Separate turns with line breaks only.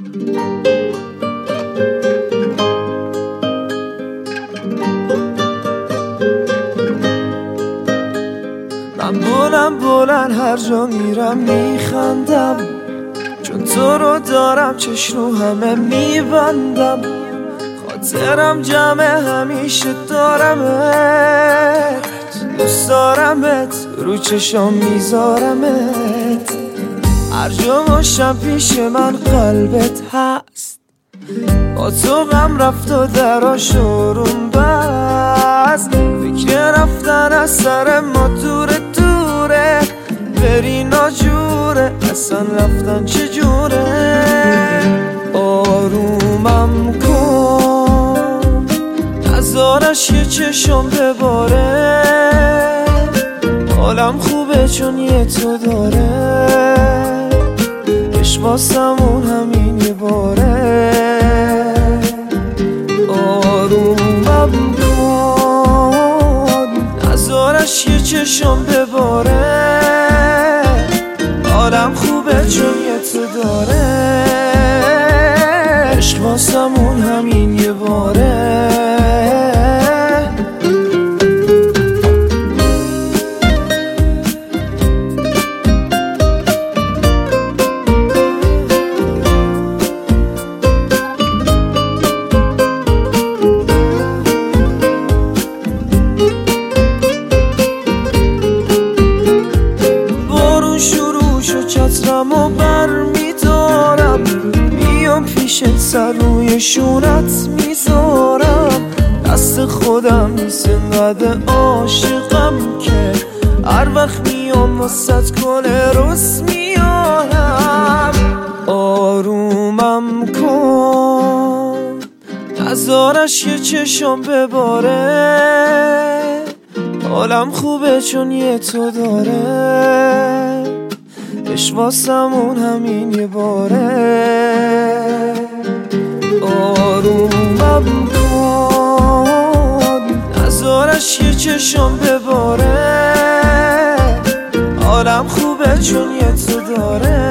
من بلند هر جا میرم میخندم، چون تو رو دارم چشم رو همه میبندم. خاطرم جمعه همیشه دارمت، دوست دارمت، رو چشام میذارمت. هر جا باشم پیش من قلبت هست، با تو غم رفت و دراش آروم بست. فکر رفتن از سر ما دوره دوره، بری ناجوره، اصلا رفتن چجوره. آرومم کن، نذارش یه چشم بباره. حالم خوبه چون یه تو داره، عشق واسمون همین یه باره. آرومم کن، نذارش یه چشم بباره. حالم خوبه چون یه تو داره، عشق واسمون همین یه باره. چترم و بر میدارم، میام پیشت سر روی شونت میذارم. دست خودم نیست اینقدر عاشقم که هر وقت میام واسه گل رس میارم. آرومم کن، نذارش یه چشم بباره. حالم خوبه چون یه تو داره، عشق واسمون همین یه باره. آرومم کن، نذارش یه چشم بباره. حالم خوبه چون یه تو داره،